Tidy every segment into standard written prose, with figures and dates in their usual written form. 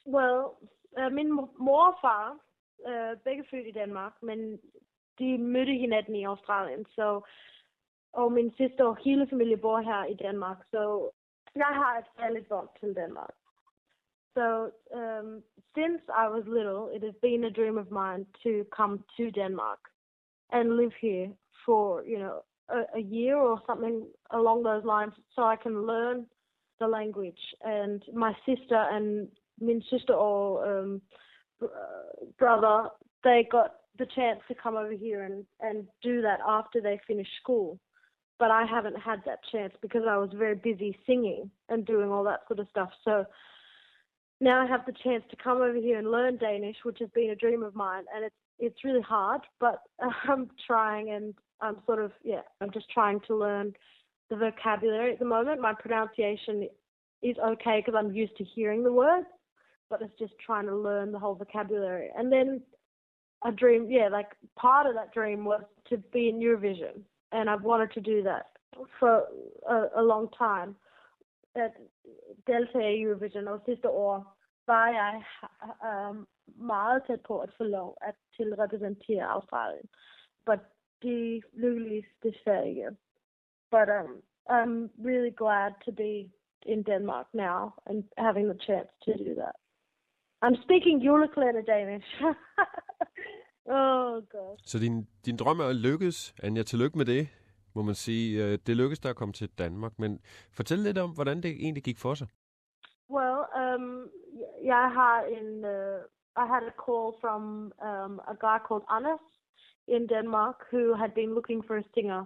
Well, min mor og far, begge født i Danmark, men de mødte hinanden i Australien, så og min søster og hele familien bor her i Danmark, så jeg har et særligt bånd til Danmark. So since I was little, it has been a dream of mine to come to Denmark and live here for, a year or something along those lines so I can learn the language. And my sister and min sister or brother, they got the chance to come over here and do that after they finished school. But I haven't had that chance because I was very busy singing and doing all that sort of stuff. So now I have the chance to come over here and learn Danish, which has been a dream of mine. And it's really hard, but I'm trying, and I'm just trying to learn the vocabulary at the moment. My pronunciation is okay because I'm used to hearing the words, but it's just trying to learn the whole vocabulary. And then a dream, part of that dream was to be in Eurovision. And I've wanted to do that for a long time. At deltage i Eurovision, og sidste år var jeg meget tæt på at få lov til at repræsentere Australien. But det lykkedes desværre ikke. But I'm really glad to be in Denmark now and having the chance to do that. I'm speaking juleklæder Danish. Oh god. Så din drøm er lykkedes, Anja. Tillykke med det, må man sige. Det lykkedes dig at komme til Danmark, men fortæl lidt om, hvordan det egentlig gik for sig. Well, I had a call from a guy called Anders in Denmark who had been looking for a singer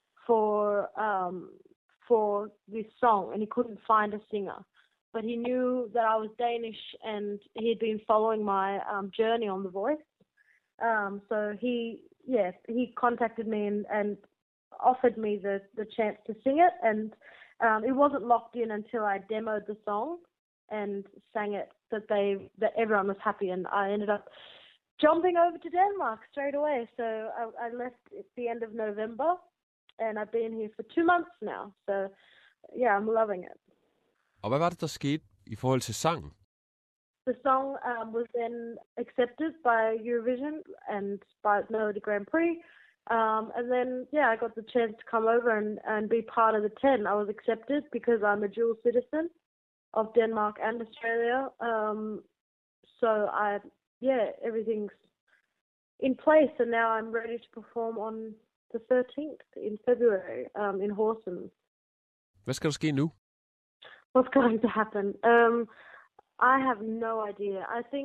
for this song, and he couldn't find a singer. But he knew that I was Danish, and he had been following my journey on The Voice. So he contacted me and offered me the chance to sing it, and it wasn't locked in until I demoed the song and sang it that everyone was happy, and I ended up jumping over to Denmark straight away. So I left at the end of November, and I've been here for 2 months now. So yeah, I'm loving it. Og hvad var det, der skete i forhold til sangen? The song was then accepted by Eurovision and by Melody Grand Prix. And then, I got the chance to come over and be part of the 10. I was accepted because I'm a dual citizen of Denmark and Australia. So everything's in place, and now I'm ready to perform on the 13th in February in Horsens. Hvad skal der ske nu? What's going to happen? I have no idea. I think,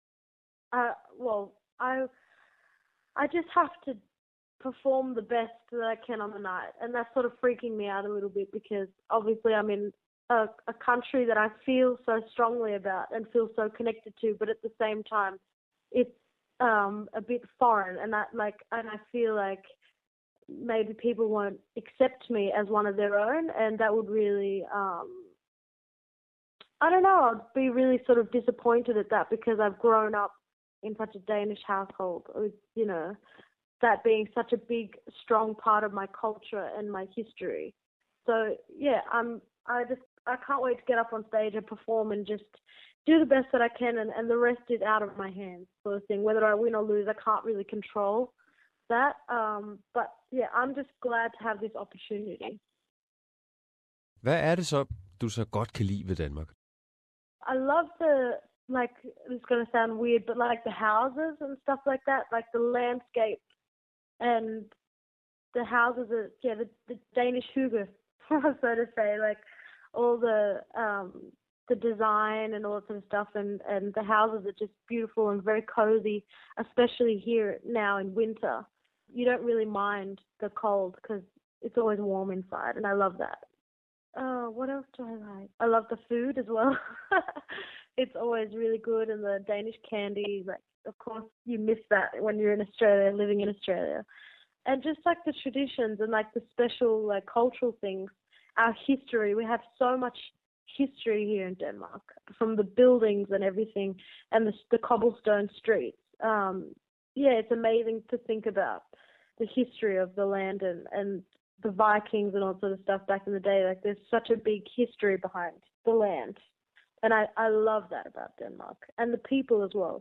I just have to perform the best that I can on the night, and that's sort of freaking me out a little bit because obviously I'm in a country that I feel so strongly about and feel so connected to, but at the same time, it's a bit foreign, and I feel like maybe people won't accept me as one of their own, and that would really, I don't know, I'd be really sort of disappointed at that because I've grown up in such a Danish household, with, that being such a big, strong part of my culture and my history. So yeah, I can't wait to get up on stage and perform and just do the best that I can, and the rest is out of my hands, sort of thing. Whether I win or lose, I can't really control that. But yeah, I'm just glad to have this opportunity. Hvad er det så, du så godt kan lide ved Danmark? I love it's going to sound weird, but like the houses and stuff like that, like the landscape and the houses are, the Danish hygge, so to say, like all the design and all that sort of stuff, and the houses are just beautiful and very cozy, especially here now in winter. You don't really mind the cold because it's always warm inside, and I love that. What else do I like? I love the food as well. It's always really good, and the Danish candies, like, of course, you miss that when you're in Australia, living in Australia. And just like the traditions and like the special, like, cultural things, our history, we have so much history here in Denmark, from the buildings and everything, and the cobblestone streets. It's amazing to think about the history of the land and the Vikings and all sort of stuff back in the day. Like, there's such a big history behind the land. And I love that about Denmark and the people as well.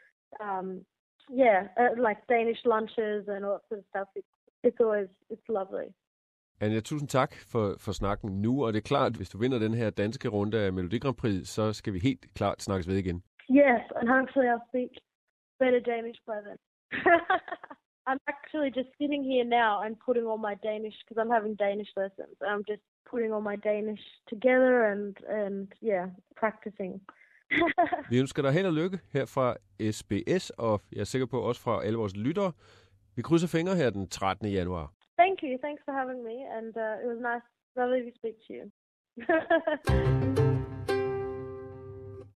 Like Danish lunches and all that sort of stuff. It's lovely. Anja, tusind tak for snakken nu, og det er klart, hvis du vinder den her danske runde af Melodi Grand Prix, så skal vi helt klart snakkes ved igen. Yes, and hopefully I'll speak better Danish by then. I'm actually just sitting here now and putting all my Danish, because I'm having Danish lessons. I'm just putting all my Danish together and practicing. Vi ønsker dig held og lykke her fra SBS, og jeg er sikker på også fra alle vores lyttere. Vi krydser fingre her den 13. januar. Thank you. Thanks for having me, and it was lovely to speak to you.